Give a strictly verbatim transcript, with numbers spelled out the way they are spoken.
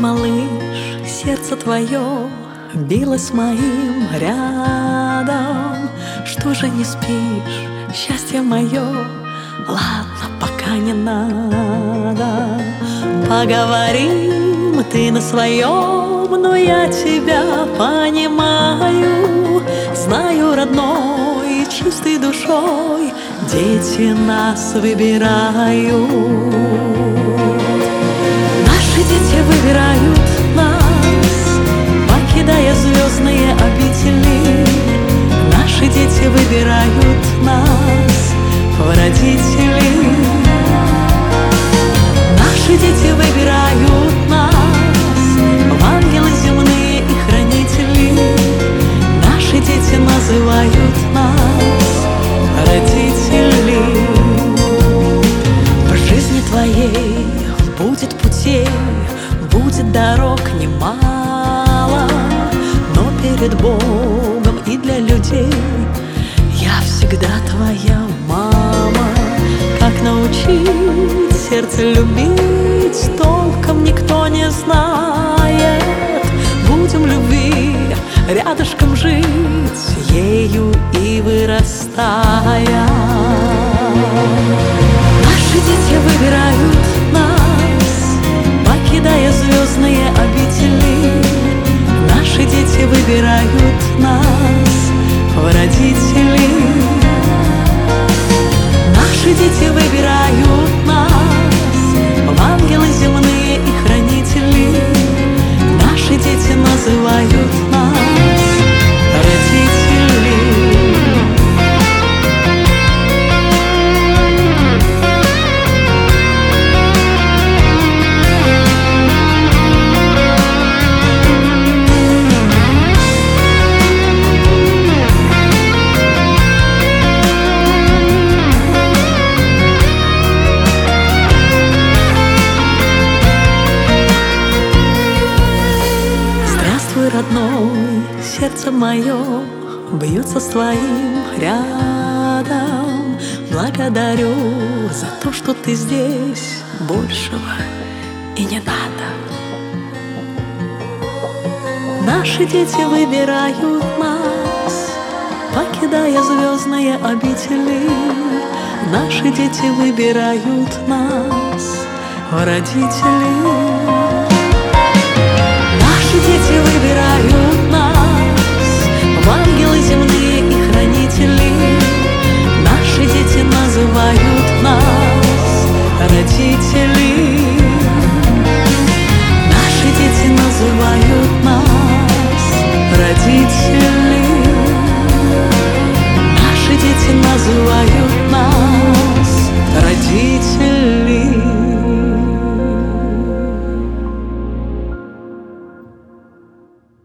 малыш, сердце твое билось моим рядом. Что же не спишь, счастье мое? Ладно, пока не надо. Поговорим, ты на своем, но я тебя понимаю. Знаю, родной, чистой душой дети нас выбирают. Наши дети выбирают нас, покидая звездные обители. Наши дети выбирают нас в родители. Наши дети выбирают нас в ангелы земные и хранители. Наши дети называют нас родители. В жизни твоей будет путей, будет дорог немало, но перед Богом и для людей я всегда твоя мама. Как научить сердце любить, толком никто не знает. Будем любви рядышком жить, ею и вырастая. Наши дети выбирают нас, покидая звездные обители. Наши дети выбирают нас в родители. Наши дети выбирают нас в ангелы земные и хранители. Наши дети называют нас родители. Родной, сердце мое бьется с твоим рядом. Благодарю за то, что ты здесь, большего и не надо. Наши дети выбирают нас, покидая звездные обители. Наши дети выбирают нас в родители. Наши дети выбирают нас в ангелы земные и хранители. Наши дети называют нас родители. Наши дети называют нас родители. Наши дети называют нас родители.